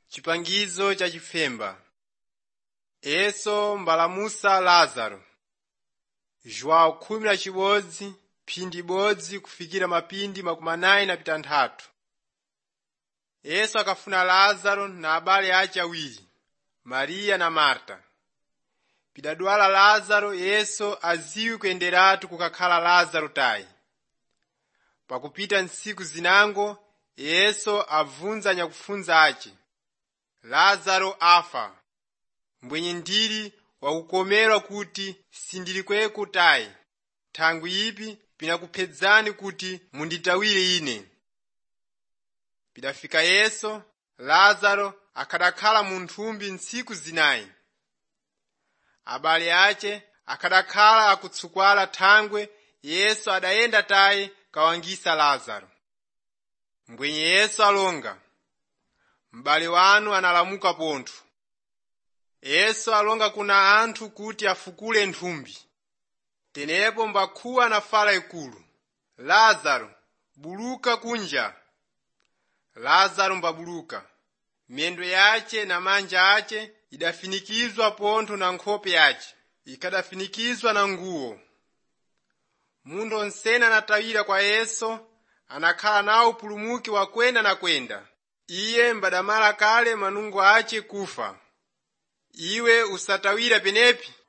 Chipangizo cha chifemba. Yesu mbalamusa Lazaro. João 11 phindi bodzi kufikira mapindi 83. Yesu akafuna Lazaro na abale ace awiri, Maria na Marta. Pidadwala Lazaro, Yesu aziwi kuyenderatu kukakhala Lazaro tayi. Pakupita ntsiku zinango, Yesu avunza nyakufunza ace, Lazaro afa. Mbwenye ndili wakukomerwa kuti sindilikweko tayi. Thangwi ipi pinakuphedzani kuti munditawire ine. Pidafika Yesu, Lazaro akadakhala mu nthumbi ntsiku zinayi. Abale ace akadakhala akutsukwala thangwe, Yesu adayenda tayi kawangisa Lazaro. Mbwenye Yesu alonga, m'bale wanu analamuka pontho. Yesu alonga kuna anthu kuti afukule nthumbi. Tenepo mbakhuwa anafala ikulu, Lazaro, buluka kunja. Lazaro mbabuluka, miyendo yace na manja ace idafinikizwa pontho na nkhope yace ikadafinikizwa na nguwo. Munthu onsene anatawira kwa Yesu, anakhala nawo pulumuki wakwenda na kwenda. Iye mbadamala kale manungo ace kufa. Iwe usatawira penepi?